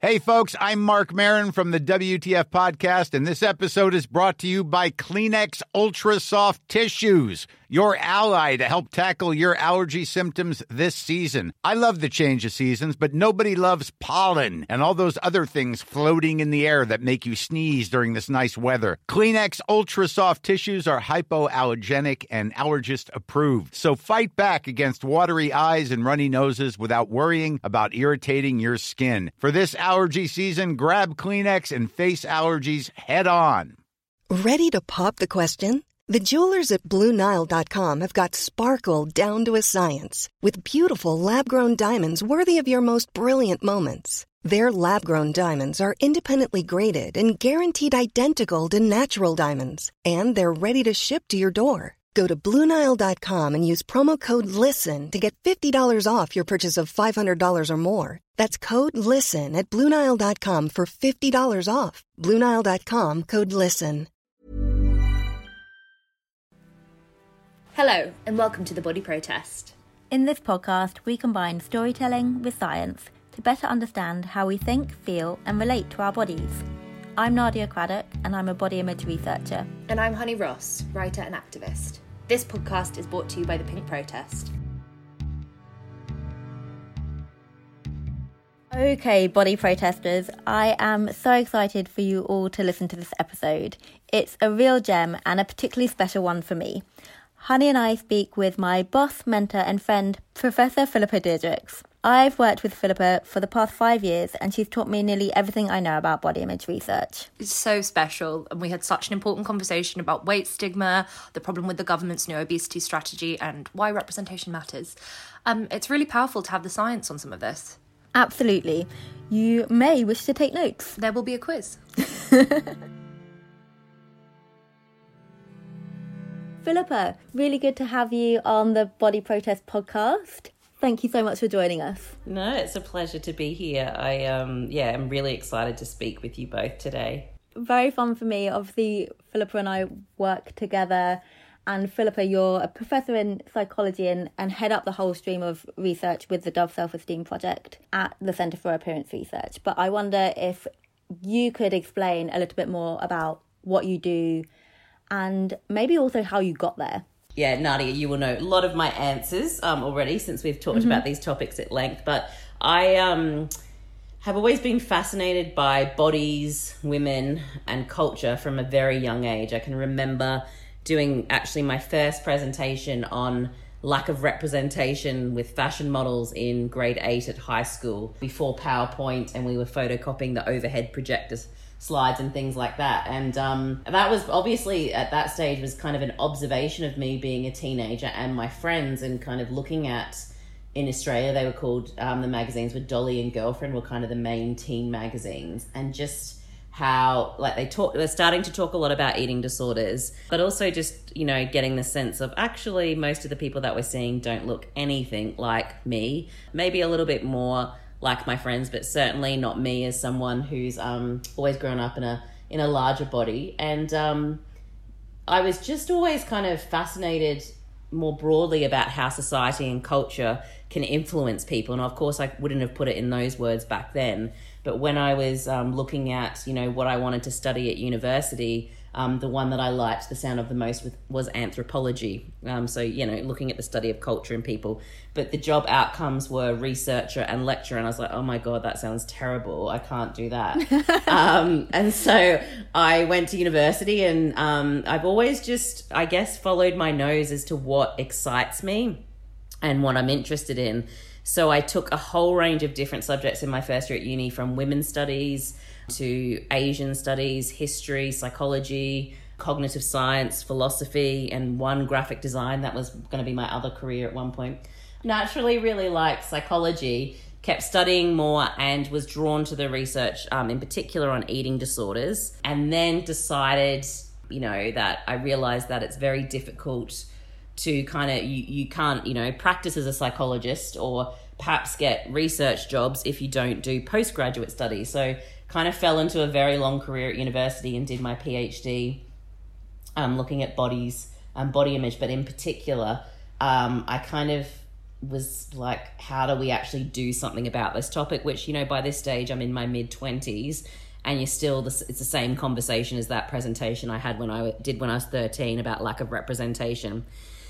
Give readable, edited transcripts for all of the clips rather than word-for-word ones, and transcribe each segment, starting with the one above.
Hey, folks, I'm Mark Maron from the WTF Podcast, and this episode is brought to you by Kleenex Ultra Soft Tissues, your ally to help tackle your allergy symptoms this season. I love the change of seasons, but nobody loves pollen and all those other things floating in the air that make you sneeze during this nice weather. Kleenex Ultra Soft Tissues are hypoallergenic and allergist approved, so fight back against watery eyes and runny noses without worrying about irritating your skin. For this allergy season, grab Kleenex and face allergies head on. Ready to pop the question? The jewelers at BlueNile.com have got sparkle down to a science with beautiful lab-grown diamonds worthy of your most brilliant moments. Their lab-grown diamonds are independently graded and guaranteed identical to natural diamonds, and they're ready to ship to your door. Go to BlueNile.com and use promo code LISTEN to get $50 off your purchase of $500 or more. That's code LISTEN at BlueNile.com for $50 off. BlueNile.com, code LISTEN. Hello, and welcome to The Body Protest. In this podcast, we combine storytelling with science to better understand how we think, feel, and relate to our bodies. I'm Nadia Craddock, and I'm a body image researcher. And I'm Honey Ross, writer and activist. This podcast is brought to you by The Pink Protest. Okay, body protesters, I am so excited for you all to listen to this episode. It's a real gem and a particularly special one for me. Honey and I speak with my boss, mentor and friend, Professor Philippa Diedrichs. I've worked with Philippa for the past 5 years and she's taught me nearly everything I know about body image research. It's so special, and we had such an important conversation about weight stigma, the problem with the government's new obesity strategy, and why representation matters. It's really powerful to have the science on some of this. Absolutely. You may wish to take notes. There will be a quiz. Philippa, really good to have you on the Body Protest podcast. Thank you so much for joining us. No, it's a pleasure to be here. I'm really excited to speak with you both today. Very fun for me. Obviously, Philippa and I work together. And Philippa, you're a professor in psychology and head up the whole stream of research with the Dove Self-Esteem Project at the Centre for Appearance Research. But I wonder if you could explain a little bit more about what you do and maybe also how you got there. Yeah, Nadia, you will know a lot of my answers already since we've talked about these topics at length. But I have always been fascinated by bodies, women and culture from a very young age. I can remember doing actually my first presentation on lack of representation with fashion models in grade 8 at high school before PowerPoint, and we were photocopying the overhead projector slides and things like that. And that was obviously at that stage was kind of an observation of me being a teenager and my friends, and kind of looking at, in Australia they were called, the magazines were Dolly and Girlfriend were kind of the main teen magazines, and just how they're starting to talk a lot about eating disorders, but also just, you know, getting the sense of actually most of the people that we're seeing don't look anything like me, maybe a little bit more like my friends, but certainly not me as someone who's always grown up in a larger body. And I was just always kind of fascinated more broadly about how society and culture can influence people. And of course, I wouldn't have put it in those words back then. But when I was looking at, you know, what I wanted to study at university, the one that I liked the sound of the most was anthropology. So, you know, looking at the study of culture and people. But the job outcomes were researcher and lecturer. And I was like, oh my God, that sounds terrible. I can't do that. And so I went to university, and I've always just, I guess, followed my nose as to what excites me and what I'm interested in. So I took a whole range of different subjects in my first year at uni, from women's studies to Asian studies, history, psychology, cognitive science, philosophy, and one graphic design. That was going to be my other career at one point. Naturally really liked psychology, kept studying more, and was drawn to the research in particular on eating disorders, and then decided, you know, that I realized that it's very difficult to kind of, you can't, you know, practice as a psychologist or perhaps get research jobs if you don't do postgraduate studies. So kind of fell into a very long career at university and did my PhD looking at bodies and body image. But in particular, I kind of was like, how do we actually do something about this topic? Which, you know, by this stage, I'm in my mid-20s, and you're still, it's the same conversation as that presentation I had when I was 13 about lack of representation.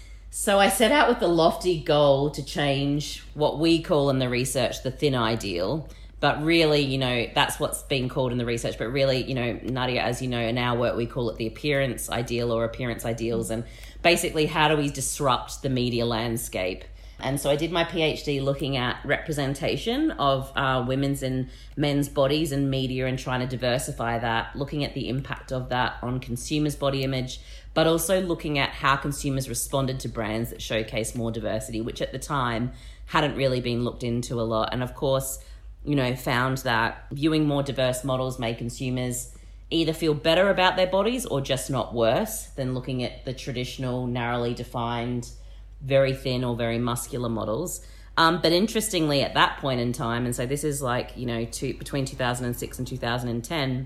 So I set out with the lofty goal to change what we call in the research the thin ideal. But really, you know, that's what's being called in the research. But really, you know, Nadia, as you know, in our work, we call it the appearance ideal or appearance ideals. And basically, how do we disrupt the media landscape? And so I did my PhD looking at representation of women's and men's bodies in media and trying to diversify that, looking at the impact of that on consumers' body image, but also looking at how consumers responded to brands that showcase more diversity, which at the time hadn't really been looked into a lot. And of course, you know, found that viewing more diverse models made consumers either feel better about their bodies or just not worse than looking at the traditional, narrowly defined, very thin or very muscular models. But interestingly, at that point in time, and so this is like, you know, between 2006 and 2010,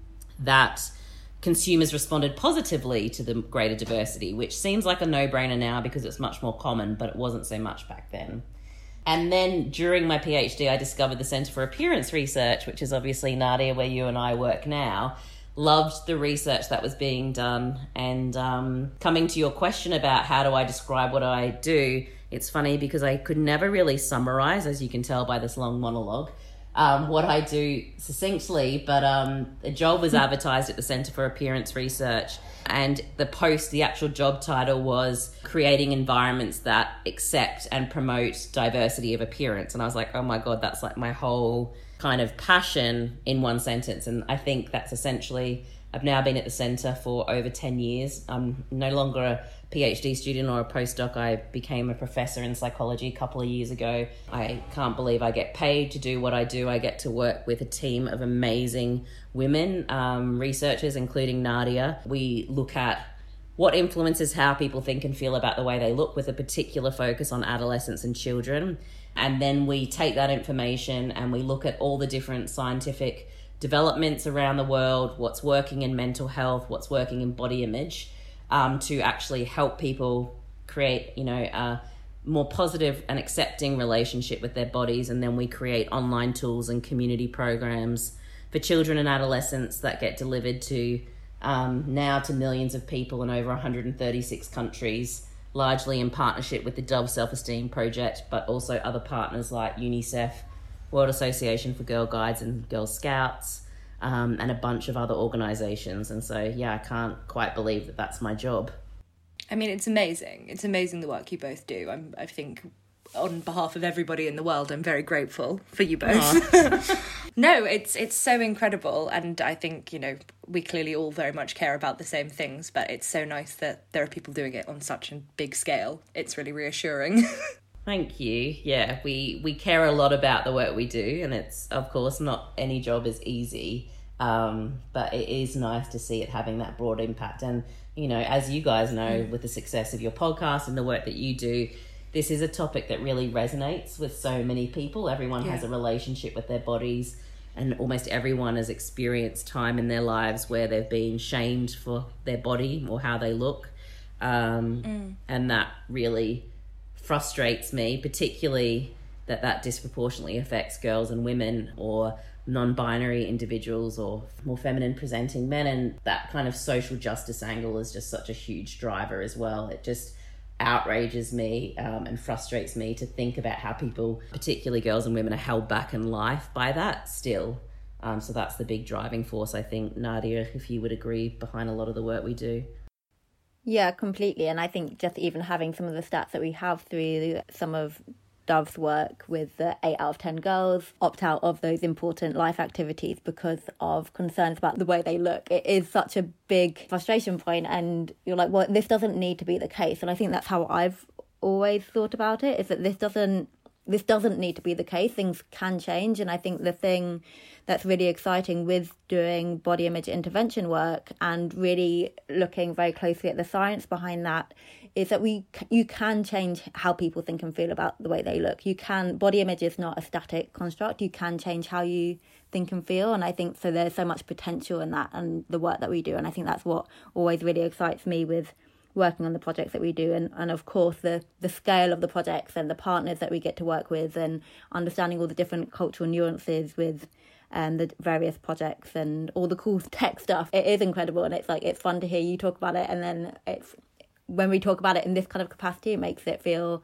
that consumers responded positively to the greater diversity, which seems like a no-brainer now because it's much more common, but it wasn't so much back then. And then during my PhD, I discovered the Centre for Appearance Research, which is obviously, Nadia, where you and I work now. Loved the research that was being done. And coming to your question about how do I describe what I do, it's funny because I could never really summarize, as you can tell by this long monologue, what I do succinctly. But a job was advertised at the Centre for Appearance Research, and the actual job title was creating environments that accept and promote diversity of appearance. And I was like, oh my God, that's like my whole kind of passion in one sentence. And I think that's essentially, I've now been at the centre for over 10 years. I'm no longer a PhD student or a postdoc. I became a professor in psychology a couple of years ago. I can't believe I get paid to do what I do. I get to work with a team of amazing women, researchers, including Nadia. We look at what influences how people think and feel about the way they look, with a particular focus on adolescents and children. And then we take that information and we look at all the different scientific developments around the world, what's working in mental health, what's working in body image, to actually help people create, you know, a more positive and accepting relationship with their bodies. And then we create online tools and community programs for children and adolescents that get delivered to now to millions of people in over 136 countries, largely in partnership with the Dove Self-Esteem Project, but also other partners like UNICEF, World Association for Girl Guides and Girl Scouts, and a bunch of other organisations. And so, yeah, I can't quite believe that that's my job. I mean, it's amazing. It's amazing the work you both do. I think on behalf of everybody in the world, I'm very grateful for you both. No, it's so incredible. And I think, you know, we clearly all very much care about the same things, but it's so nice that there are people doing it on such a big scale. It's really reassuring. Thank you. Yeah, we care a lot about the work we do, and it's, of course, not any job is easy, but it is nice to see it having that broad impact. And, you know, as you guys know, with the success of your podcast and the work that you do, this is a topic that really resonates with so many people. Everyone has a relationship with their bodies, and almost everyone has experienced time in their lives where they've been shamed for their body or how they look. And that really frustrates me, particularly that disproportionately affects girls and women or non-binary individuals or more feminine presenting men. And that kind of social justice angle is just such a huge driver as well. It just outrages me and frustrates me to think about how people, particularly girls and women, are held back in life by that still. So that's the big driving force, I think, Nadia, if you would agree, behind a lot of the work we do. Yeah, completely. And I think just even having some of the stats that we have through some of Dove's work with the 8 out of 10 girls opt out of those important life activities because of concerns about the way they look. It is such a big frustration point, and you're like, well, this doesn't need to be the case. And I think that's how I've always thought about it, is that this doesn't need to be the case. Things can change. And I think the thing that's really exciting with doing body image intervention work and really looking very closely at the science behind that is that you can change how people think and feel about the way they look. Body image is not a static construct. You can change how you think and feel. And I think so there's so much potential in that and the work that we do. And I think that's what always really excites me with working on the projects that we do, and of course the scale of the projects and the partners that we get to work with, and understanding all the different cultural nuances with the various projects and all the cool tech stuff. It is incredible, and it's fun to hear you talk about it, and then when we talk about it in this kind of capacity, it makes it feel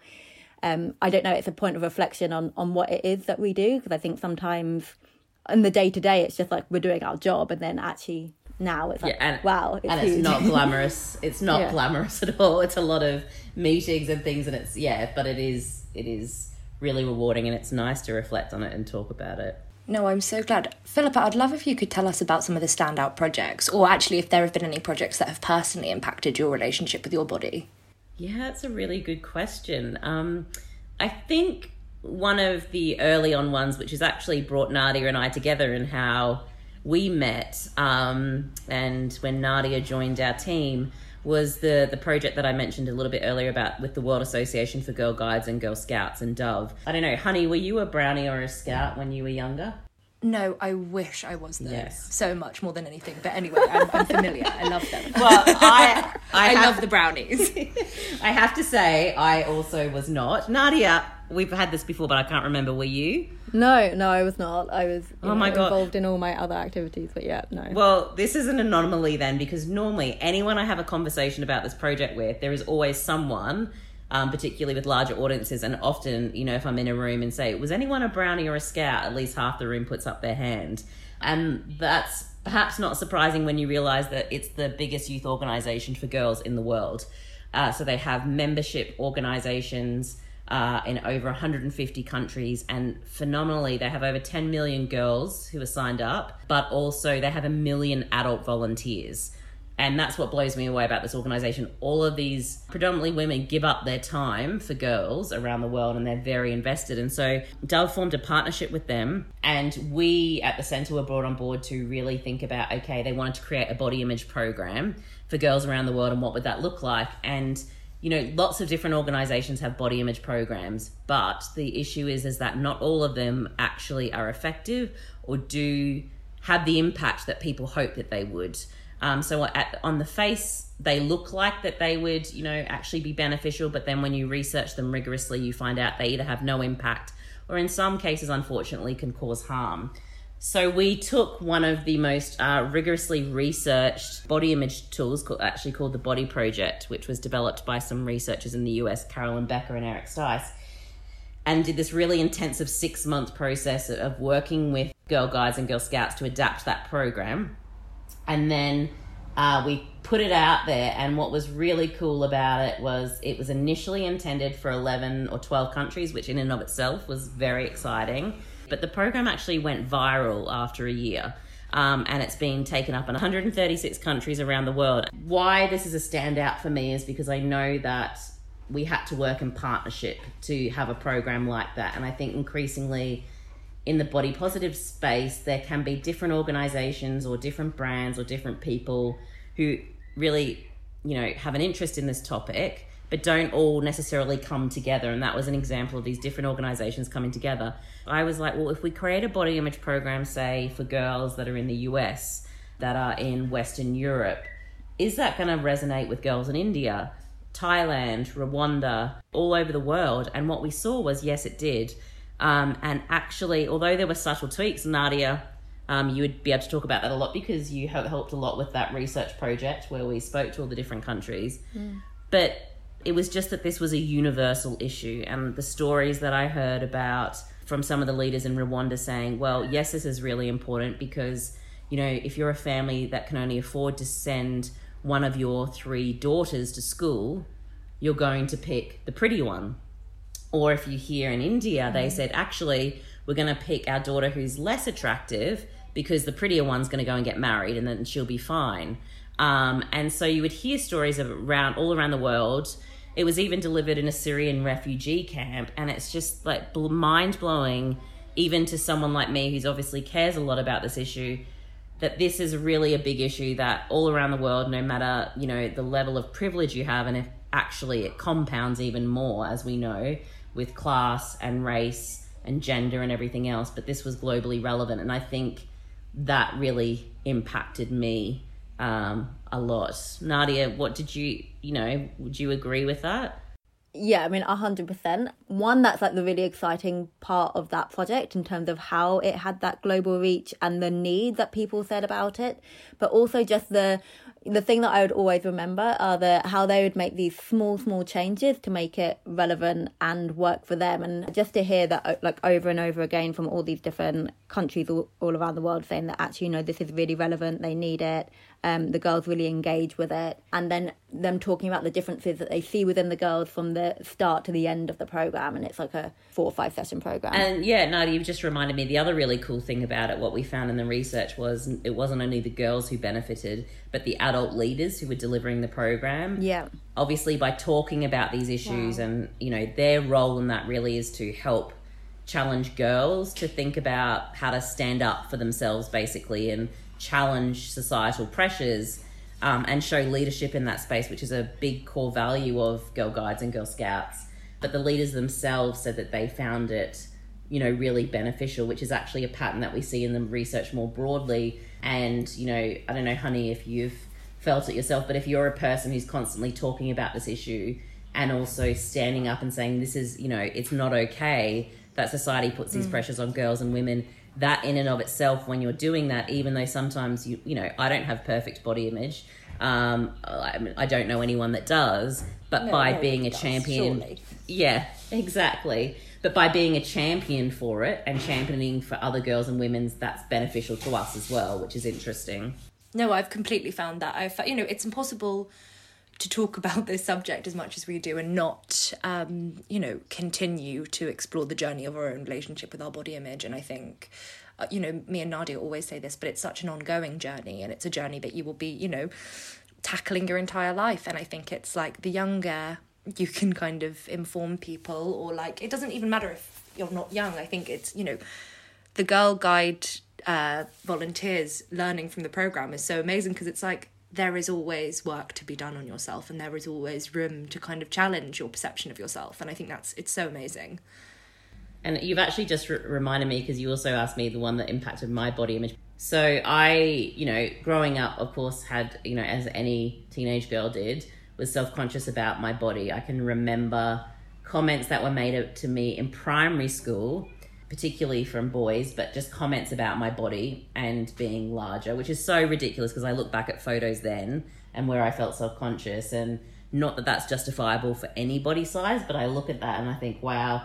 I don't know, it's a point of reflection on what it is that we do, because I think sometimes in the day-to-day it's just like we're doing our job, and then actually now it's like, wow, it's and huge. It's not glamorous. It's not glamorous at all. It's a lot of meetings and things, and but it is really rewarding, and it's nice to reflect on it and talk about it. No, I'm so glad. Philippa, I'd love if you could tell us about some of the standout projects, or actually if there have been any projects that have personally impacted your relationship with your body. Yeah, that's a really good question. I think one of the early on ones, which has actually brought Nadia and I together and how we met, and when Nadia joined our team, was the project that I mentioned a little bit earlier about with the World Association for Girl Guides and Girl Scouts and Dove. I don't know, honey, were you a brownie or a scout when you were younger? No, I wish I was though. Yes. So much more than anything. But anyway, I'm familiar. I love them. Well, I love the brownies. I have to say, I also was not. Nadia, we've had this before, but I can't remember. Were you? No, I was not. I was God. involved in all my other activities, but no. Well, this is an anomaly then, because normally anyone I have a conversation about this project with, there is always someone, particularly with larger audiences, and often, if I'm in a room and say, was anyone a brownie or a scout, at least half the room puts up their hand. And that's perhaps not surprising when you realise that it's the biggest youth organisation for girls in the world. So they have membership organisations in over 150 countries, and phenomenally they have over 10 million girls who are signed up, but also they have 1 million adult volunteers. And that's what blows me away about this organisation. All of these predominantly women give up their time for girls around the world, and they're very invested. And so Dove formed a partnership with them, and we at the centre were brought on board to really think about, okay, they wanted to create a body image program for girls around the world, and what would that look like? And lots of different organisations have body image programs, but the issue is that not all of them actually are effective or do have the impact that people hope that they would. So on the face, they look like that they would, actually be beneficial, but then when you research them rigorously, you find out they either have no impact or in some cases, unfortunately, can cause harm. So we took one of the most rigorously researched body image tools, called the Body Project, which was developed by some researchers in the US, Carolyn Becker and Eric Stice, and did this really intensive 6-month process of working with Girl Guides and Girl Scouts to adapt that program. And then we put it out there, and what was really cool about it was initially intended for 11 or 12 countries, which in and of itself was very exciting. But the program actually went viral after a year, and it's been taken up in 136 countries around the world. Why this is a standout for me is because I know that we had to work in partnership to have a program like that. And I think increasingly in the body positive space, there can be different organizations or different brands or different people who really, have an interest in this topic, but don't all necessarily come together. And that was an example of these different organizations coming together. I was like, well, if we create a body image program, say, for girls that are in the US, that are in Western Europe, is that going to resonate with girls in India, Thailand, Rwanda, all over the world? And what we saw was, yes, it did. And actually, although there were subtle tweaks, Nadia, you would be able to talk about that a lot because you have helped a lot with that research project where we spoke to all the different countries. But it was just that this was a universal issue, and the stories that I heard about from some of the leaders in Rwanda saying, well, yes, this is really important because, if you're a family that can only afford to send one of your 3 daughters to school, you're going to pick the pretty one. Or if you hear in India, they said, actually, we're going to pick our daughter who's less attractive because the prettier one's going to go and get married and then she'll be fine. And so you would hear stories of all around the world. It was even delivered in a Syrian refugee camp. And it's just like mind-blowing, even to someone like me who's obviously cares a lot about this issue, that this is really a big issue that all around the world, no matter, the level of privilege you have, and if actually it compounds even more, as we know, with class and race and gender and everything else, but this was globally relevant. And I think that really impacted me a lot. Nadia, what did would you agree with that? Yeah, I mean, 100%. One, that's like the really exciting part of that project in terms of how it had that global reach and the need that people said about it. But also just the thing that I would always remember are how they would make these small changes to make it relevant and work for them. And just to hear that like over and over again from all these different countries all around the world saying that actually, this is really relevant, they need it. The girls really engage with it. And then them talking about the differences that they see within the girls from the start to the end of the program. And it's like a 4 or 5 session program. And yeah, Nadia, you've just reminded me, the other really cool thing about it, what we found in the research was it wasn't only the girls who benefited, but the adult leaders who were delivering the program. Yeah. Obviously, by talking about these issues and, their role in that really is to help challenge girls to think about how to stand up for themselves, basically, and challenge societal pressures and show leadership in that space, which is a big core value of Girl Guides and Girl Scouts. But the leaders themselves said that they found it, really beneficial, which is actually a pattern that we see in the research more broadly. And, I don't know, honey, if you've felt it yourself, but if you're a person who's constantly talking about this issue and also standing up and saying this is, it's not okay that society puts these pressures on girls and women, that in and of itself, when you're doing that, even though sometimes I don't have perfect body image, I don't know anyone that does, but by being a champion, surely. Yeah, exactly. But by being a champion for it and championing for other girls and women, that's beneficial to us as well, which is interesting. No, I've completely found that. It's impossible to talk about this subject as much as we do and not, continue to explore the journey of our own relationship with our body image. And I think, me and Nadia always say this, but it's such an ongoing journey, and it's a journey that you will be, tackling your entire life. And I think it's like the younger you can kind of inform people, or like, it doesn't even matter if you're not young. I think it's, the Girl Guide volunteers learning from the program is so amazing, because it's like, there is always work to be done on yourself, and there is always room to kind of challenge your perception of yourself. And I think it's so amazing. And you've actually just reminded me, because you also asked me the one that impacted my body image. So I, growing up, of course, had, as any teenage girl did, was self-conscious about my body. I can remember comments that were made to me in primary school, particularly from boys, but just comments about my body and being larger, which is so ridiculous, because I look back at photos then and where I felt self-conscious, and not that that's justifiable for any body size, but I look at that and I think, wow,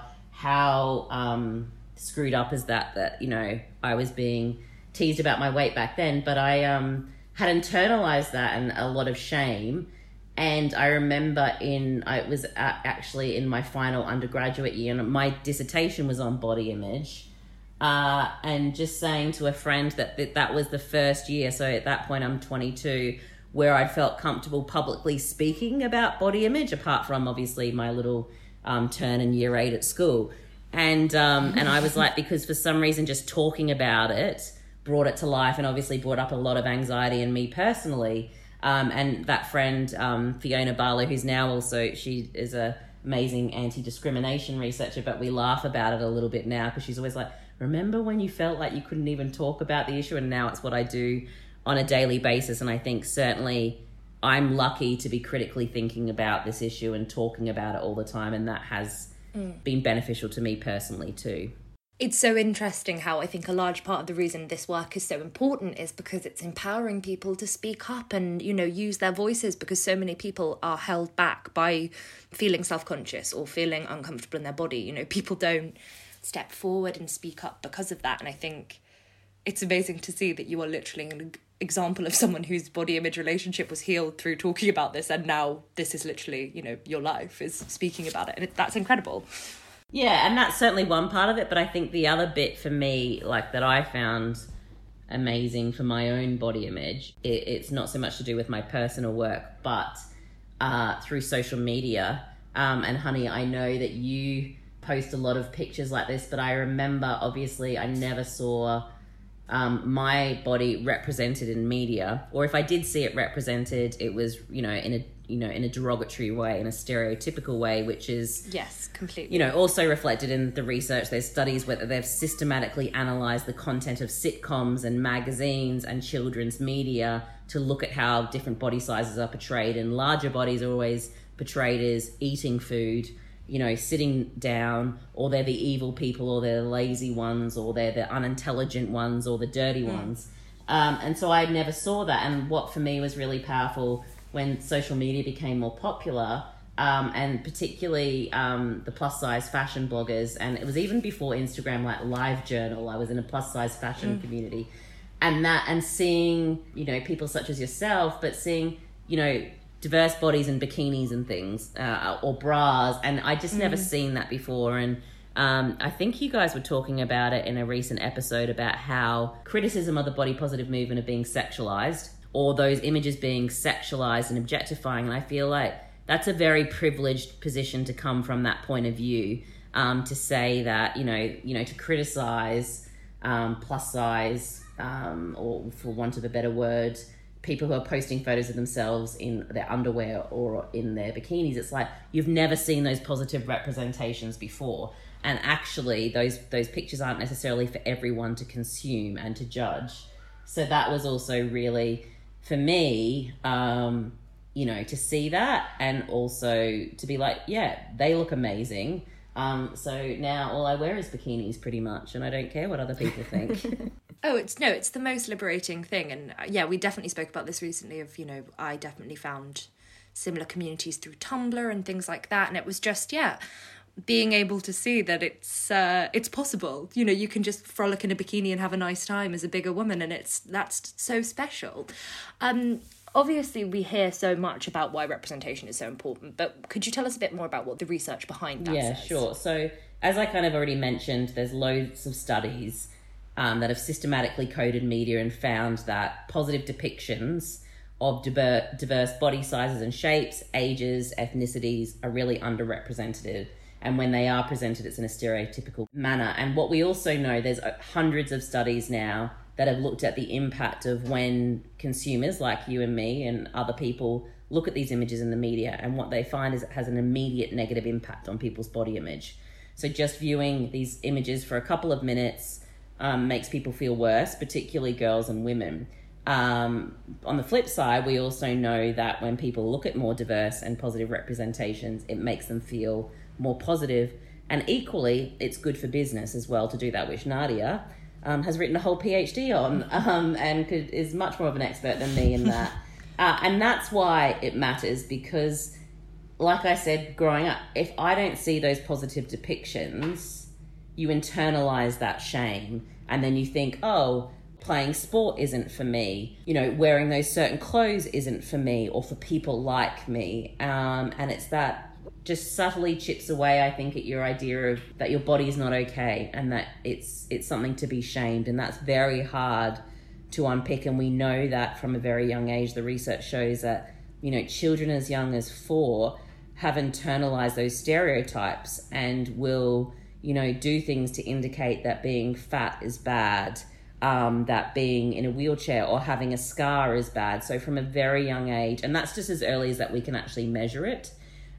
how screwed up is that I was being teased about my weight back then. But I had internalized that and a lot of shame. And I remember I was actually in my final undergraduate year, and my dissertation was on body image, and just saying to a friend that was the first year, so at that point I'm 22, where I felt comfortable publicly speaking about body image, apart from obviously my little turn in year 8 at school. And I was like, because for some reason just talking about it brought it to life, and obviously brought up a lot of anxiety in me personally. And that friend, Fiona Barlow, who's now also, she is a amazing anti-discrimination researcher, but we laugh about it a little bit now, because she's always like, remember when you felt like you couldn't even talk about the issue? And now it's what I do on a daily basis. And I think certainly I'm lucky to be critically thinking about this issue and talking about it all the time, and that has been beneficial to me personally too. It's so interesting how I think a large part of the reason this work is so important is because it's empowering people to speak up and, use their voices, because so many people are held back by feeling self-conscious or feeling uncomfortable in their body. People don't step forward and speak up because of that. And I think it's amazing to see that you are literally an example of someone whose body image relationship was healed through talking about this. And now this is literally, your life is speaking about it. And that's incredible. Yeah, and that's certainly one part of it, but I think the other bit for me, that I found amazing for my own body image, it's not so much to do with my personal work, but through social media. And honey, I know that you post a lot of pictures like this, but I remember, obviously, I never saw my body represented in media, or if I did see it represented, it was, in a in a derogatory way, in a stereotypical way, which is, yes, completely, also reflected in the research. There's studies where they've systematically analysed the content of sitcoms and magazines and children's media to look at how different body sizes are portrayed, and larger bodies are always portrayed as eating food, sitting down, or they're the evil people, or they're the lazy ones, or they're the unintelligent ones, or the dirty ones. And so I never saw that. And what for me was really powerful when social media became more popular, and particularly the plus size fashion bloggers, and it was even before Instagram, like LiveJournal, I was in a plus size fashion community, and seeing, people such as yourself, but seeing, diverse bodies and bikinis and things, or bras, and I just never seen that before. And I think you guys were talking about it in a recent episode about how criticism of the body positive movement of being sexualized, or those images being sexualized and objectifying. And I feel like that's a very privileged position to come from that point of view, to say that, to criticize plus size, or for want of a better word, people who are posting photos of themselves in their underwear or in their bikinis. It's like, you've never seen those positive representations before. And actually, those pictures aren't necessarily for everyone to consume and to judge. So that was also really, for me, to see that, and also to be like, yeah, they look amazing. So now all I wear is bikinis pretty much, and I don't care what other people think. It's the most liberating thing. And yeah, we definitely spoke about this recently of, I definitely found similar communities through Tumblr and things like that. And it was just, being able to see that it's possible. You can just frolic in a bikini and have a nice time as a bigger woman, and that's so special. Obviously, we hear so much about why representation is so important, but could you tell us a bit more about what the research behind that says? Yeah, sure. So, as I kind of already mentioned, there's loads of studies that have systematically coded media and found that positive depictions of diverse body sizes and shapes, ages, ethnicities are really underrepresented. And when they are presented, it's in a stereotypical manner. And what we also know, there's hundreds of studies now that have looked at the impact of when consumers like you and me and other people look at these images in the media, and what they find is it has an immediate negative impact on people's body image. So just viewing these images for a couple of minutes makes people feel worse, particularly girls and women. On the flip side, we also know that when people look at more diverse and positive representations, it makes them feel more positive. And equally, it's good for business as well to do that, which Nadia has written a whole PhD on, and is much more of an expert than me in that. And that's why it matters, because like I said, growing up, if I don't see those positive depictions, you internalize that shame, and then you think, oh, playing sport isn't for me, wearing those certain clothes isn't for me or for people like me. And it's that just subtly chips away, I think, at your idea of that your body is not okay, and that it's something to be shamed. And that's very hard to unpick. And we know that from a very young age, the research shows that, children as young as 4 have internalized those stereotypes and will, do things to indicate that being fat is bad, that being in a wheelchair or having a scar is bad. So from a very young age, and that's just as early as that we can actually measure it.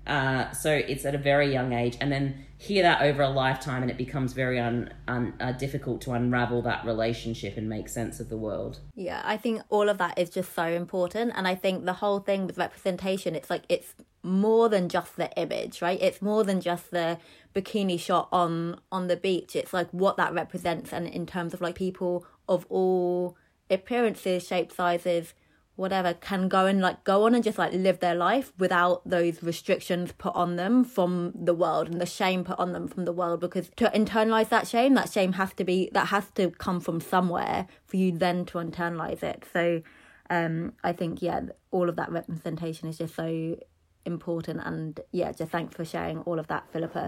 So it's at a very young age, and then hear that over a lifetime, and it becomes very difficult to unravel that relationship and make sense of the world. Yeah, I think all of that is just so important. And I think the whole thing with representation, it's like, it's more than just the image, right? It's more than just the bikini shot on the beach. It's like what that represents, and in terms of like people of all appearances, shapes, sizes, whatever, can go on and just like live their life without those restrictions put on them from the world and the shame put on them from the world. Because to internalize that shame has to come from somewhere for you then to internalize it. So I think all of that representation is just so important. And just thanks for sharing all of that, Philippa.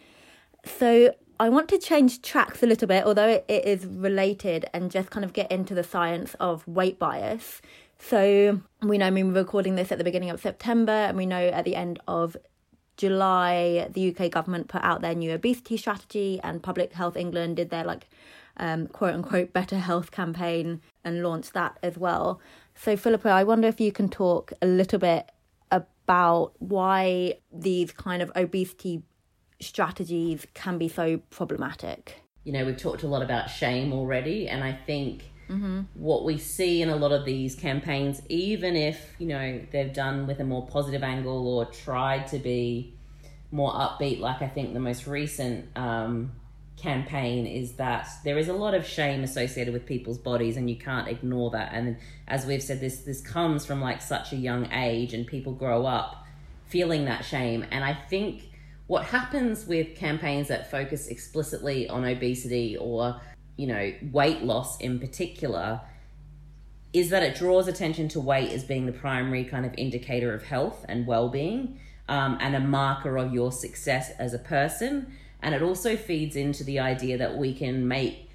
So I want to change tracks a little bit, although it is related, and just kind of get into the science of weight bias. So we know, we're recording this at the beginning of September, and we know at the end of July, the UK government put out their new obesity strategy, and Public Health England did their quote unquote better health campaign and launched that as well. So Philippa, I wonder if you can talk a little bit about why these kind of obesity strategies can be so problematic. You know, we've talked a lot about shame already, and I think what we see in a lot of these campaigns, even if, you know, they've done with a more positive angle or tried to be more upbeat, like I think the most recent campaign, is that there is a lot of shame associated with people's bodies, and you can't ignore that. And as we've said, this comes from like such a young age, and people grow up feeling that shame. And I think what happens with campaigns that focus explicitly on obesity or, you know, weight loss in particular, is that it draws attention to weight as being the primary kind of indicator of health and well-being, and a marker of your success as a person. And it also feeds into the idea that we can make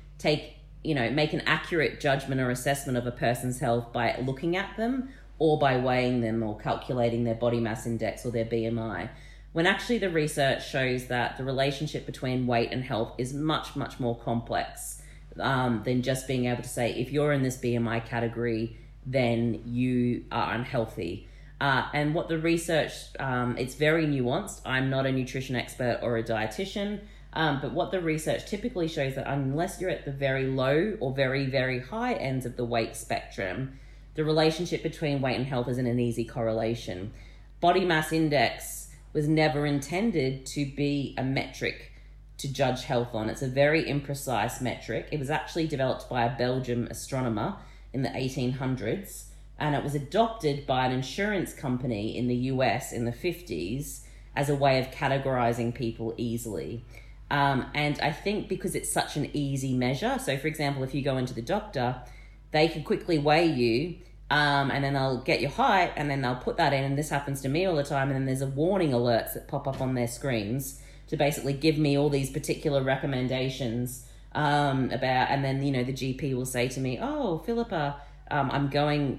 an accurate judgment or assessment of a person's health by looking at them or by weighing them or calculating their body mass index or their BMI. When actually the research shows that the relationship between weight and health is much, much more complex than just being able to say, if you're in this BMI category, then you are unhealthy. And what the research, it's very nuanced. I'm not a nutrition expert or a dietitian, but what the research typically shows that unless you're at the very low or very, very high ends of the weight spectrum, the relationship between weight and health isn't an easy correlation. Body mass index was never intended to be a metric to judge health on. It's a very imprecise metric. It was actually developed by a Belgian astronomer in the 1800s, and it was adopted by an insurance company in the US in the 50s as a way of categorizing people easily. And I think because it's such an easy measure, so for example, if you go into the doctor, they can quickly weigh you, and then they'll get your height, and then they'll put that in, and this happens to me all the time, and then there's a warning alerts that pop up on their screens to basically give me all these particular recommendations about, and then, you know, the GP will say to me, oh, Philippa, I'm going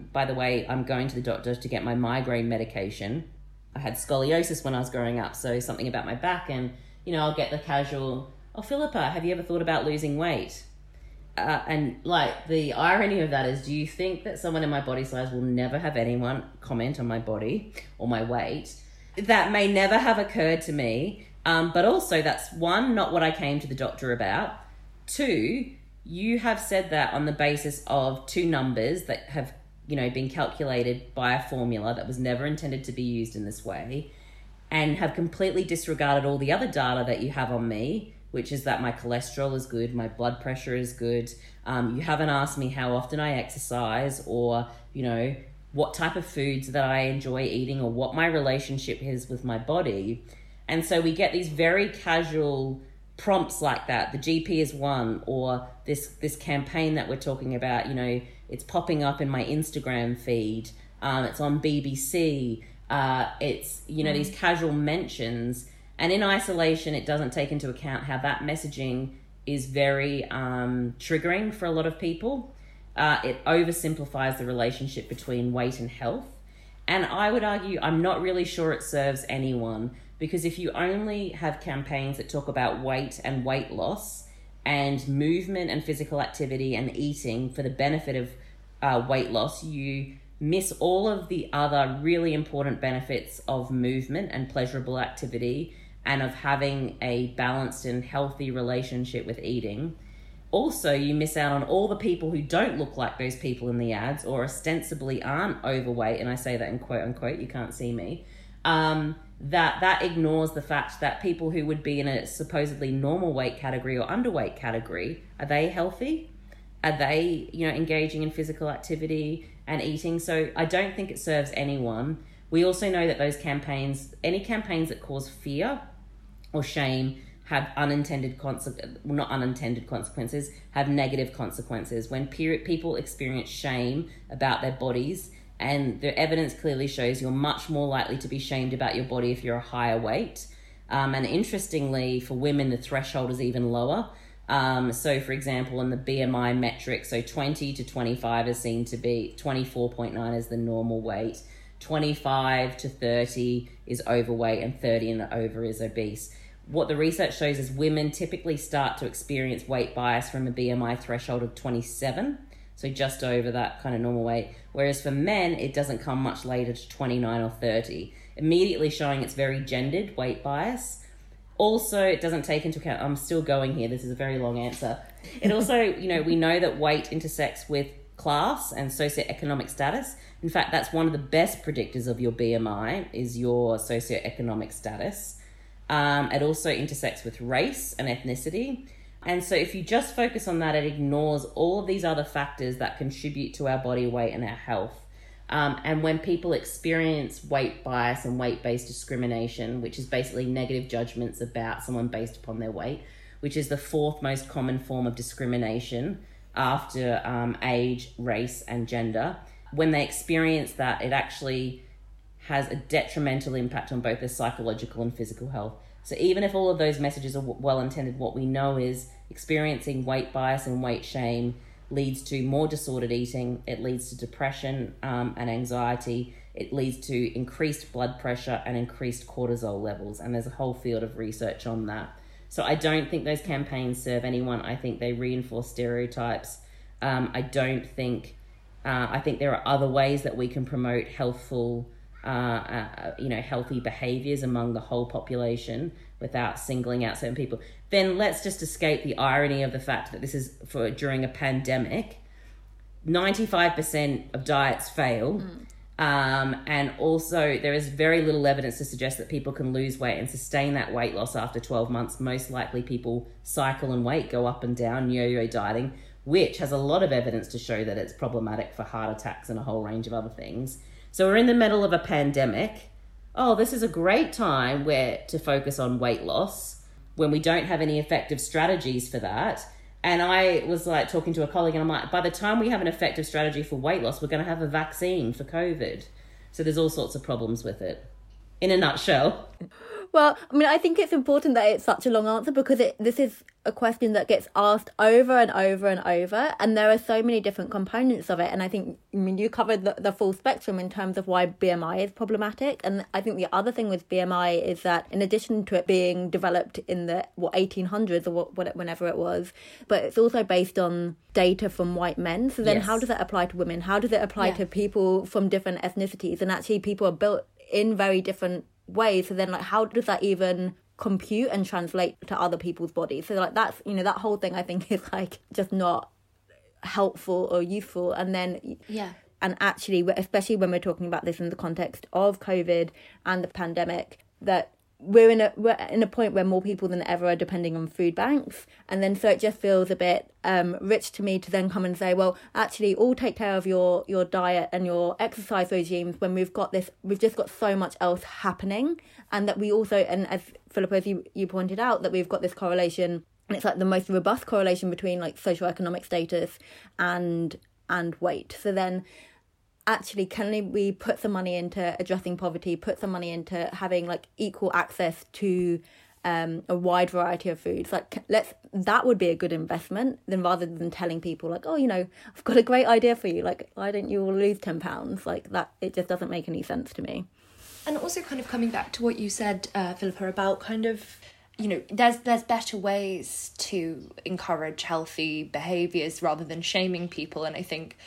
to the doctor to get my migraine medication. I had scoliosis when I was growing up, so something about my back, and, you know, I'll get the casual, oh, Philippa, have you ever thought about losing weight? And like the irony of that is, do you think that someone in my body size will never have anyone comment on my body or my weight? That may never have occurred to me. But also that's one, not what I came to the doctor about. Two, you have said that on the basis of two numbers that have, you know, been calculated by a formula that was never intended to be used in this way, and have completely disregarded all the other data that you have on me, which is that my cholesterol is good, my blood pressure is good. You haven't asked me how often I exercise, or, you know, what type of foods that I enjoy eating, or what my relationship is with my body. And so we get these very casual prompts like that. The GP is one, or this campaign that we're talking about, you know, it's popping up in my Instagram feed. It's on BBC. It's, you know, these casual mentions. And in isolation, it doesn't take into account how that messaging is very triggering for a lot of people. It oversimplifies the relationship between weight and health. And I would argue, I'm not really sure it serves anyone, because if you only have campaigns that talk about weight and weight loss and movement and physical activity and eating for the benefit of weight loss, you miss all of the other really important benefits of movement and pleasurable activity, and of having a balanced and healthy relationship with eating. Also, you miss out on all the people who don't look like those people in the ads, or ostensibly aren't overweight, and I say that in quote unquote, you can't see me, that ignores the fact that people who would be in a supposedly normal weight category or underweight category, are they healthy? Are they, you know, engaging in physical activity and eating? So I don't think it serves anyone. We also know that those campaigns, any campaigns that cause fear or shame, have have negative consequences. When people experience shame about their bodies, and the evidence clearly shows you're much more likely to be shamed about your body if you're a higher weight. And interestingly, for women, the threshold is even lower. So for example, in the BMI metric, so 20 to 25 is seen to be, 24.9 is the normal weight, 25 to 30 is overweight, and 30 and over is obese. What the research shows is women typically start to experience weight bias from a BMI threshold of 27. so just over that kind of normal weight. Whereas for men, it doesn't come much later to 29 or 30, immediately showing it's very gendered weight bias. Also, it doesn't take into account, I'm still going here, this is a very long answer. It also, you know, we know that weight intersects with class and socioeconomic status. In fact, that's one of the best predictors of your BMI is your socioeconomic status. It also intersects with race and ethnicity. And so if you just focus on that, it ignores all of these other factors that contribute to our body weight and our health. And when people experience weight bias and weight-based discrimination, which is basically negative judgments about someone based upon their weight, which is the fourth most common form of discrimination after age, race, and gender, when they experience that, it actually has a detrimental impact on both their psychological and physical health. So even if all of those messages are well intended, what we know is experiencing weight bias and weight shame leads to more disordered eating, it leads to depression and anxiety, it leads to increased blood pressure and increased cortisol levels. And there's a whole field of research on that. So I don't think those campaigns serve anyone. I think they reinforce stereotypes. I think there are other ways that we can promote healthful, healthy behaviors among the whole population without singling out certain people. Then let's just escape the irony of the fact that this is for during a pandemic. 95% of diets fail. And also there is very little evidence to suggest that people can lose weight and sustain that weight loss after 12 months. Most likely people cycle in weight, go up and down, yo-yo dieting, which has a lot of evidence to show that it's problematic for heart attacks and a whole range of other things. So we're in the middle of a pandemic. Oh, this is a great time to focus on weight loss when we don't have any effective strategies for that. And I was like talking to a colleague and I'm like, by the time we have an effective strategy for weight loss, we're going to have a vaccine for COVID. So there's all sorts of problems with it, in a nutshell. Well, I mean, I think it's important that it's such a long answer because this is a question that gets asked over and over and over, and there are so many different components of it. And I think, I mean, you covered the full spectrum in terms of why BMI is problematic. And I think the other thing with BMI is that in addition to it being developed in the 1800s or whenever it was, but it's also based on data from white men. So then How does it apply to women? How does it apply to people from different ethnicities? And actually people are built in very different ways. So then how does that even compute and translate to other people's bodies? So that's, that whole thing I think is just not helpful or useful. And then and actually, especially when we're talking about this in the context of COVID and the pandemic, that we're in a point where more people than ever are depending on food banks. And then so it just feels a bit rich to me to then come and say, well, actually all take care of your diet and your exercise regimes when we've just got so much else happening. And that we also, and as Philippa, as you pointed out, that we've got this correlation, and it's the most robust correlation between socioeconomic status and weight. So then actually, can we put some money into addressing poverty, put some money into having equal access to a wide variety of foods? That would be a good investment than rather than telling people I've got a great idea for you. Why don't you all lose 10 pounds? That, it just doesn't make any sense to me. And also kind of coming back to what you said, Philippa, about kind of, there's better ways to encourage healthy behaviours rather than shaming people. And I think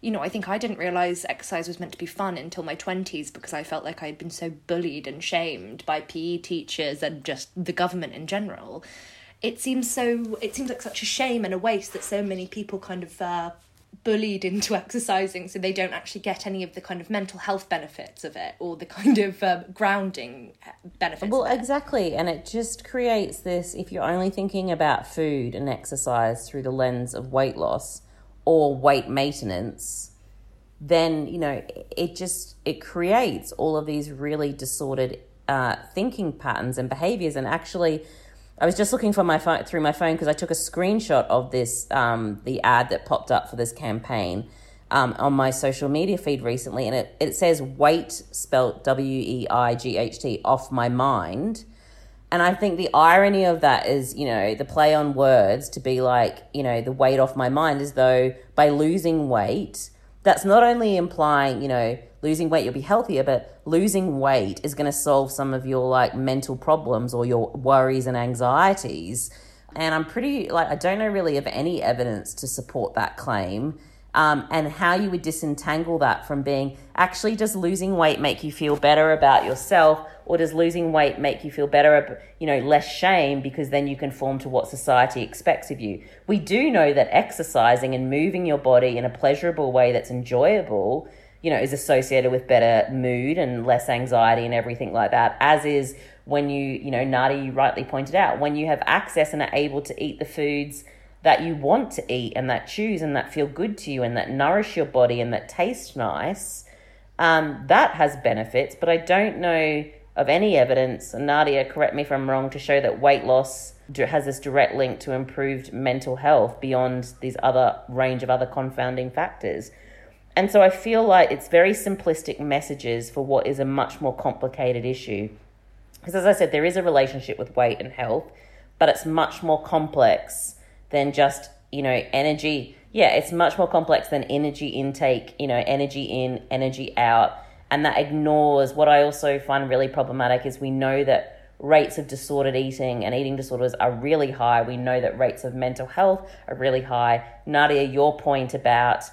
I didn't realise exercise was meant to be fun until my 20s because I felt like I'd been so bullied and shamed by PE teachers and just the government in general. It seems like such a shame and a waste that so many people kind of bullied into exercising so they don't actually get any of the kind of mental health benefits of it or the kind of grounding benefits of it. Exactly. And it just creates this, if you're only thinking about food and exercise through the lens of weight loss or weight maintenance, then, it creates all of these really disordered thinking patterns and behaviors. And actually, I was just looking through my phone because I took a screenshot of this, the ad that popped up for this campaign on my social media feed recently. And it says weight, spelt WEIGHT, off my mind. And I think the irony of that is, the play on words to be the weight off my mind, as though by losing weight, that's not only implying, losing weight, you'll be healthier, but losing weight is going to solve some of your mental problems or your worries and anxieties. And I'm pretty, I don't know really of any evidence to support that claim. and how you would disentangle that from being actually, does losing weight make you feel better about yourself, or does losing weight make you feel better, less shame, because then you conform to what society expects of you. We do know that exercising and moving your body in a pleasurable way that's enjoyable, is associated with better mood and less anxiety and everything like that, as is when Nadia, you rightly pointed out, when you have access and are able to eat the foods that you want to eat and that choose and that feel good to you and that nourish your body and that taste nice, that has benefits. But I don't know of any evidence, and Nadia, correct me if I'm wrong, to show that weight loss has this direct link to improved mental health beyond these other range of other confounding factors. And so I feel like it's very simplistic messages for what is a much more complicated issue. Because as I said, there is a relationship with weight and health, but it's much more complex than just, energy. Yeah, it's much more complex than energy intake, energy in, energy out. And that ignores what I also find really problematic is we know that rates of disordered eating and eating disorders are really high. We know that rates of mental health are really high. Nadia, your point about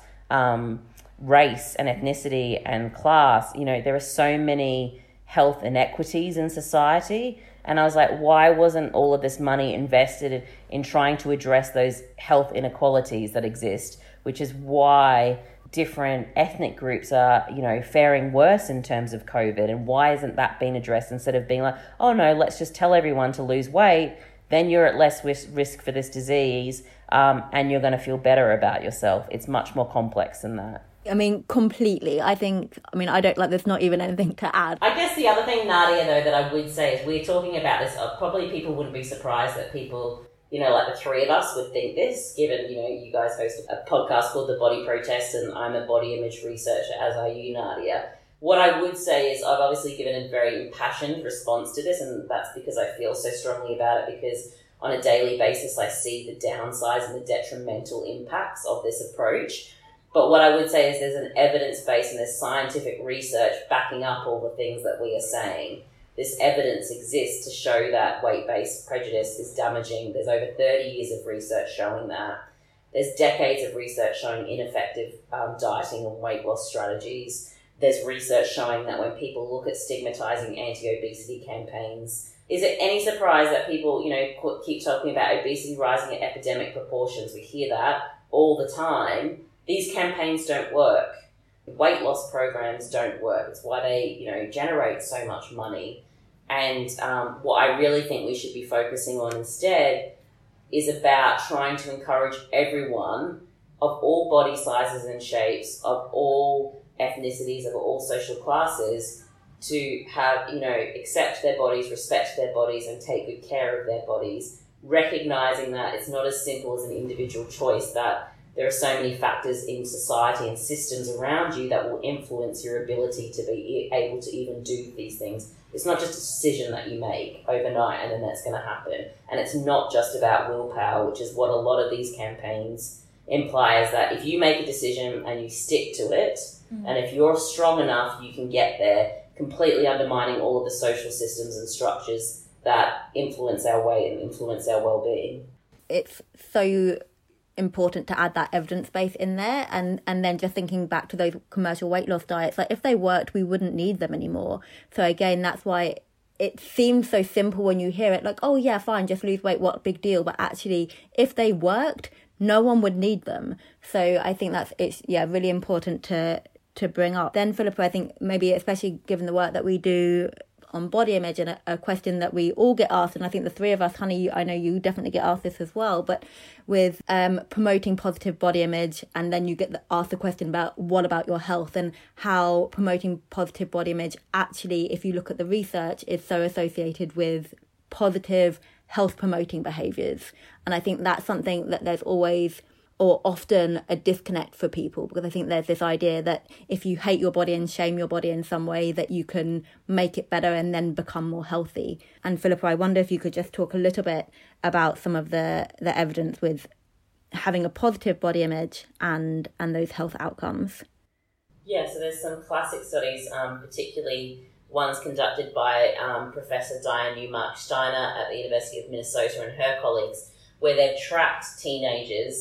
race and ethnicity and class, there are so many health inequities in society. And I was like, why wasn't all of this money invested in trying to address those health inequalities that exist, which is why different ethnic groups are, faring worse in terms of COVID. And why isn't that being addressed instead of being like, oh no, let's just tell everyone to lose weight, then you're at less risk for this disease, and you're going to feel better about yourself. It's much more complex than that. I mean, completely. I don't there's not even anything to add. I guess the other thing, Nadia, though, that I would say is we're talking about this. Probably people wouldn't be surprised that people, like the three of us would think this, given, you guys host a podcast called The Body Protest, and I'm a body image researcher, as are you, Nadia. What I would say is I've obviously given a very impassioned response to this, and that's because I feel so strongly about it, because on a daily basis I see the downsides and the detrimental impacts of this approach. But what I would say is there's an evidence base and there's scientific research backing up all the things that we are saying. This evidence exists to show that weight-based prejudice is damaging. There's over 30 years of research showing that. There's decades of research showing ineffective dieting and weight loss strategies. There's research showing that when people look at stigmatizing anti-obesity campaigns, is it any surprise that people, keep talking about obesity rising at epidemic proportions? We hear that all the time. These campaigns don't work. Weight loss programs don't work. It's why they, generate so much money. And what I really think we should be focusing on instead is about trying to encourage everyone of all body sizes and shapes, of all ethnicities, of all social classes, to have, accept their bodies, respect their bodies, and take good care of their bodies, recognizing that it's not as simple as an individual choice, that there are so many factors in society and systems around you that will influence your ability to be able to even do these things. It's not just a decision that you make overnight and then that's going to happen. And it's not just about willpower, which is what a lot of these campaigns imply, is that if you make a decision and you stick to it, and if you're strong enough, you can get there, completely undermining all of the social systems and structures that influence our weight and influence our well-being. It's so important to add that evidence base in there, and then just thinking back to those commercial weight loss diets, like if they worked, we wouldn't need them anymore. So again, that's why it seems so simple when you hear it, like, oh yeah, fine, just lose weight, what a big deal. But actually, if they worked, no one would need them. So I think it's really important to bring up. Then Philippa, I think maybe especially given the work that we do on body image, and a question that we all get asked, and I think the three of us, Honey, I know you definitely get asked this as well, but with promoting positive body image, and then you get asked the question about what about your health, and how promoting positive body image actually, if you look at the research, is so associated with positive health promoting behaviours. And I think that's something that there's always or often a disconnect for people, because I think there's this idea that if you hate your body and shame your body in some way, that you can make it better and then become more healthy. And Philippa, I wonder if you could just talk a little bit about some of the evidence with having a positive body image and those health outcomes. Yeah, so there's some classic studies, particularly ones conducted by Professor Diane Newmark-Steiner at the University of Minnesota and her colleagues, where they've tracked teenagers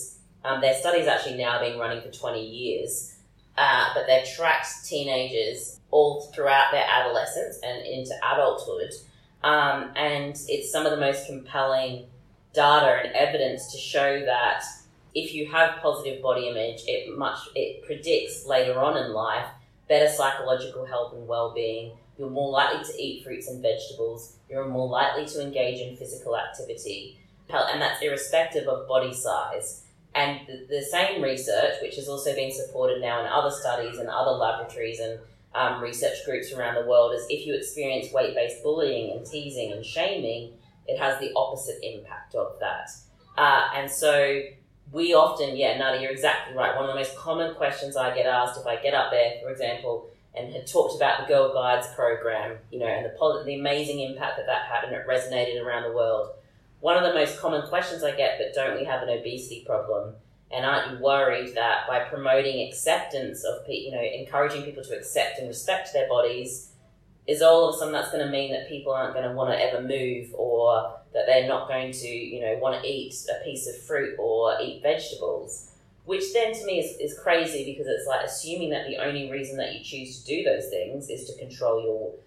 Their study's actually now been running for 20 years, but they've tracked teenagers all throughout their adolescence and into adulthood. And it's some of the most compelling data and evidence to show that if you have positive body image, it predicts later on in life better psychological health and well-being. You're more likely to eat fruits and vegetables. You're more likely to engage in physical activity. And that's irrespective of body size. And the same research, which has also been supported now in other studies and other laboratories and research groups around the world, is if you experience weight-based bullying and teasing and shaming, it has the opposite impact of that. And so we often, Nada, you're exactly right. One of the most common questions I get asked if I get up there, for example, and had talked about the Girl Guides program, and the amazing impact that had, and it resonated around the world. One of the most common questions I get, but don't we have an obesity problem? And aren't you worried that by promoting acceptance of, encouraging people to accept and respect their bodies, is all of a sudden that's going to mean that people aren't going to want to ever move, or that they're not going to, want to eat a piece of fruit or eat vegetables? Which then to me is crazy, because it's like assuming that the only reason that you choose to do those things is to control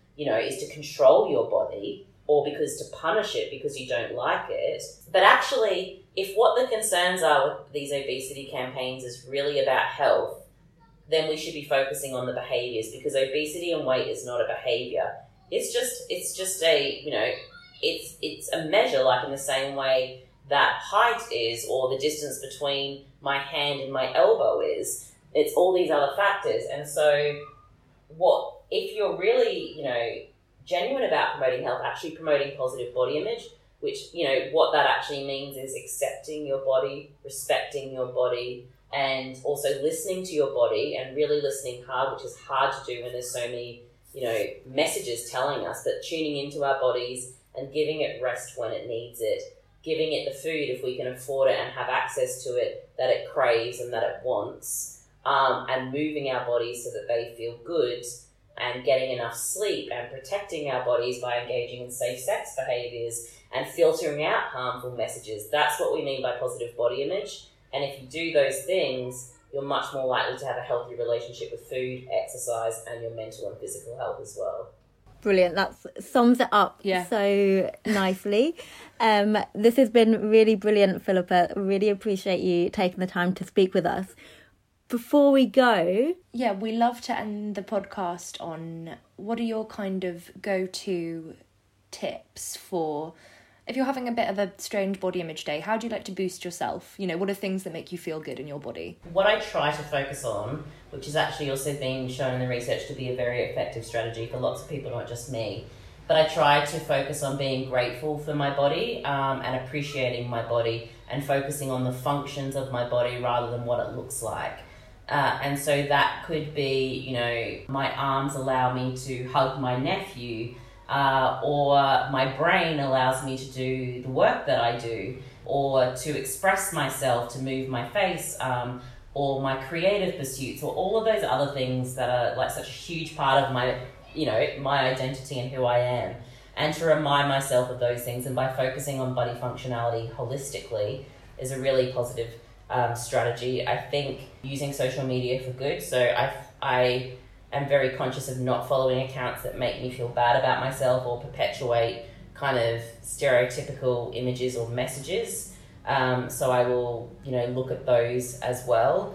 your body, or because to punish it because you don't like it. But actually, if what the concerns are with these obesity campaigns is really about health, then we should be focusing on the behaviors, because obesity and weight is not a behavior. It's just a, it's a measure, like in the same way that height is, or the distance between my hand and my elbow is. It's all these other factors. And so if you're really, genuine about promoting health, actually promoting positive body image, which, what that actually means is accepting your body, respecting your body, and also listening to your body, and really listening hard, which is hard to do when there's so many, messages telling us, but tuning into our bodies and giving it rest when it needs it, giving it the food, if we can afford it and have access to it, that it craves and that it wants, and moving our bodies so that they feel good, and getting enough sleep, and protecting our bodies by engaging in safe sex behaviours and filtering out harmful messages. That's what we mean by positive body image. And if you do those things, you're much more likely to have a healthy relationship with food, exercise, and your mental and physical health as well. Brilliant. That sums it up so nicely. This has been really brilliant, Philippa. Really appreciate you taking the time to speak with us. Before we go... Yeah, we love to end the podcast on what are your kind of go-to tips for... If you're having a bit of a strange body image day, how do you like to boost yourself? What are things that make you feel good in your body? What I try to focus on, which has actually also been shown in the research to be a very effective strategy for lots of people, not just me, but I try to focus on being grateful for my body and appreciating my body, and focusing on the functions of my body rather than what it looks like. And so that could be, my arms allow me to hug my nephew, or my brain allows me to do the work that I do, or to express myself, to move my face, or my creative pursuits, or all of those other things that are like such a huge part of my, my identity and who I am. And to remind myself of those things, and by focusing on body functionality holistically, is a really positive strategy. I think using social media for good. So I am very conscious of not following accounts that make me feel bad about myself or perpetuate kind of stereotypical images or messages. So I will, look at those as well.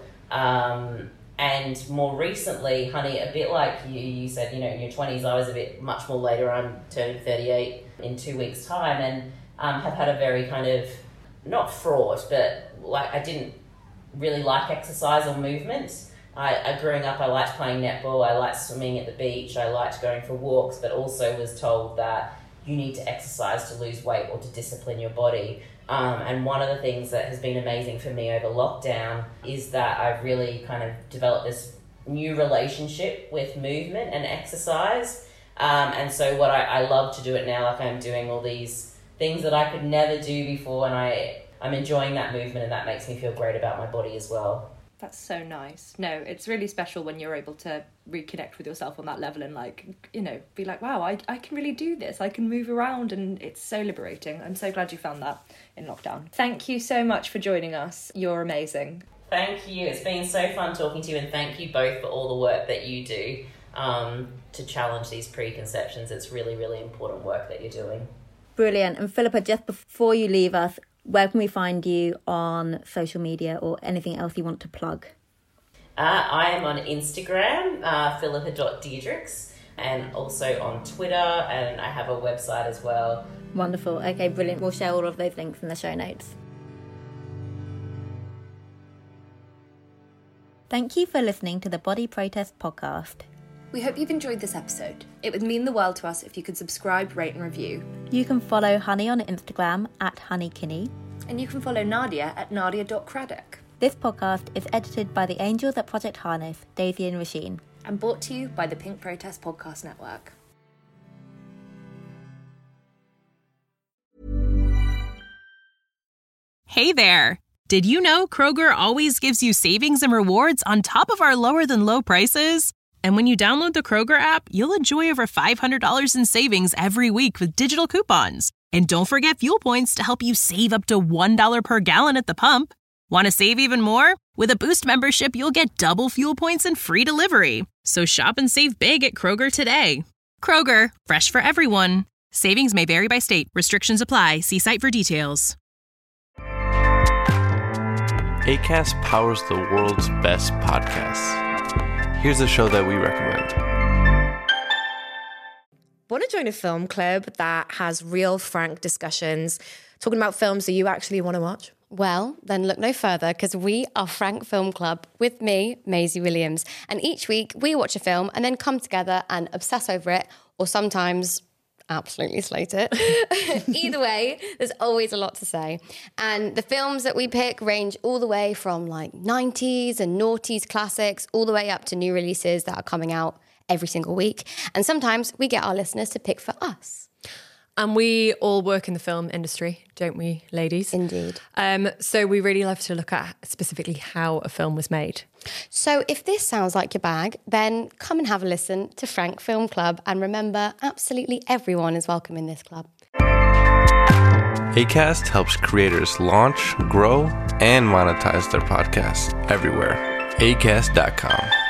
And more recently, honey, a bit like you said, in your 20s, I was a bit much more later. I'm turning 38 in 2 weeks' time, and have had a very kind of, not fraught, but like I didn't really like exercise or movement. Growing up, I liked playing netball, I liked swimming at the beach, I liked going for walks, but also was told that you need to exercise to lose weight or to discipline your body. And one of the things that has been amazing for me over lockdown is that I've really kind of developed this new relationship with movement and exercise. And so what I love to do it now, like I'm doing all these things that I could never do before, and I'm enjoying that movement, and that makes me feel great about my body as well. That's so nice. No, it's really special when you're able to reconnect with yourself on that level and, like, you know, be like, wow, I can really do this. I can move around, and it's so liberating. I'm so glad you found that in lockdown. Thank you so much for joining us. You're amazing. Thank you. It's been so fun talking to you, and thank you both for all the work that you do to challenge these preconceptions. It's really, really important work that you're doing. Brilliant. And Philippa, just before you leave us, where can we find you on social media or anything else you want to plug? I am on Instagram, philippa.diedrichs, and also on Twitter, and I have a website as well. Wonderful. Okay, brilliant. We'll share all of those links in the show notes. Thank you for listening to the Body Protest podcast. We hope you've enjoyed this episode. It would mean the world to us if you could subscribe, rate and review. You can follow Honey on Instagram @honeykinney. And you can follow Nadia at nadia.craddock. This podcast is edited by the angels at Project Harness, Daisy and Rasheen. And brought to you by the Pink Protest Podcast Network. Hey there! Did you know Kroger always gives you savings and rewards on top of our lower-than-low prices? And when you download the Kroger app, you'll enjoy over $500 in savings every week with digital coupons. And don't forget fuel points to help you save up to $1 per gallon at the pump. Want to save even more? With a Boost membership, you'll get double fuel points and free delivery. So shop and save big at Kroger today. Kroger, fresh for everyone. Savings may vary by state. Restrictions apply. See site for details. Acast powers the world's best podcasts. Here's a show that we recommend. Want to join a film club that has real, frank discussions, talking about films that you actually want to watch? Well, then look no further, because we are Frank Film Club with me, Maisie Williams. And each week we watch a film and then come together and obsess over it, or sometimes absolutely slate it. Either way, there's always a lot to say. And the films that we pick range all the way from like 90s and noughties classics, all the way up to new releases that are coming out every single week. And sometimes we get our listeners to pick for us. And we all work in the film industry, don't we, ladies? Indeed. So we really love to look at specifically how a film was made. So if this sounds like your bag, then come and have a listen to Frank Film Club. And remember, absolutely everyone is welcome in this club. Acast helps creators launch, grow, and monetize their podcasts everywhere. Acast.com.